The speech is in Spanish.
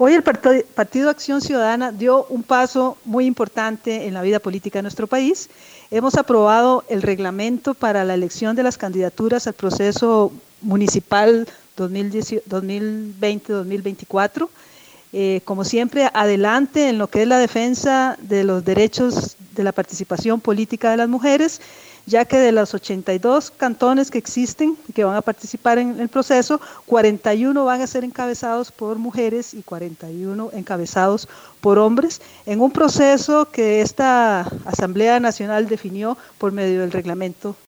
Hoy el Partido Acción Ciudadana dio un paso muy importante en la vida política de nuestro país. Hemos aprobado el reglamento para la elección de las candidaturas al proceso municipal 2020-2024. Como siempre, adelante en lo que es la defensa de los derechos de la participación política de las mujeres, ya que de los 82 cantones que existen y que van a participar en el proceso, 41 van a ser encabezados por mujeres y 41 encabezados por hombres, en un proceso que esta Asamblea Nacional definió por medio del reglamento